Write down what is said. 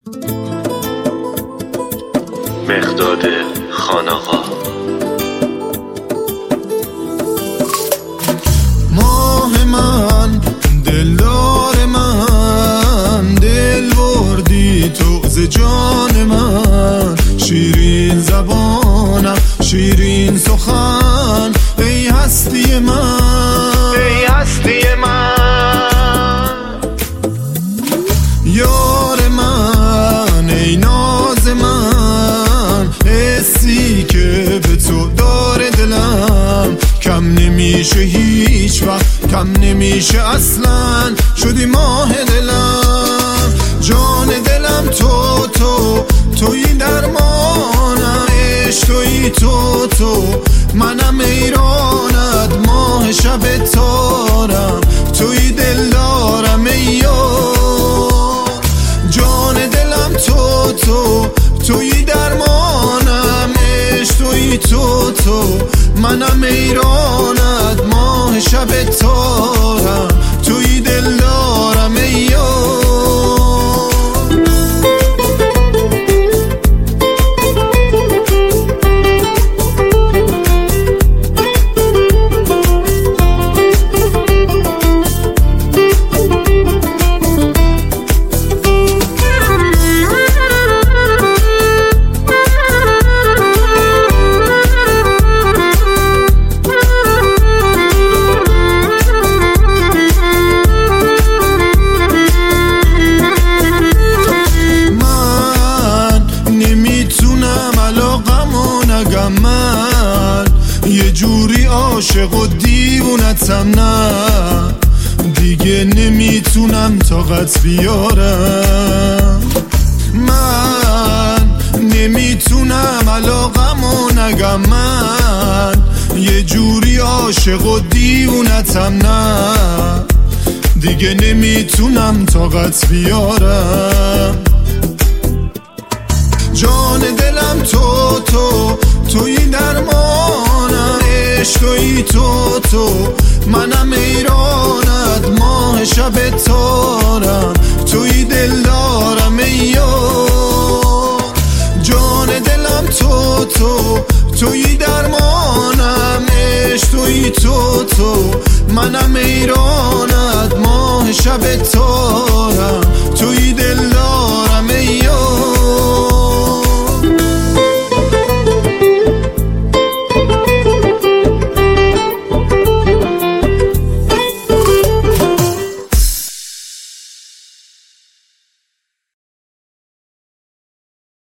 مقداد خان‌آقا. ماه من، دلدار من، دل بردی تو ز جان من. شیرین زبانم، شیرین سخن، ای هستی من، ای هستی من. یار من، ای ناز من، حسی که به تو داره دلم. کم نمیشه هیچ وقت، کم نمیشه اصلا، شدی ماه دلم. جان دلم توی درمانم. عشق توی منم ایرانت، ماه شب تارم، توی دل دارم ای یار. جان دلم توی درمانم. عشق توی منم ایرانت، ماه شب تارم، توی دل دارم ای یار. من یه جوری عاشق و دیوونتم، نه دیگه نمیتونم طاقت بیارم. من نمیتونم علاقمو نگم، من یه جوری عاشق و دیوونتم، نه دیگه نمیتونم طاقت بیارم. جان دلم توی درمانم. عشق توی منم ایرانت، ماه شب تارم، توی دل دارم ای یار. جان دلم توی درمانم. عشق توی منم ایرانت، ماه شب تارم،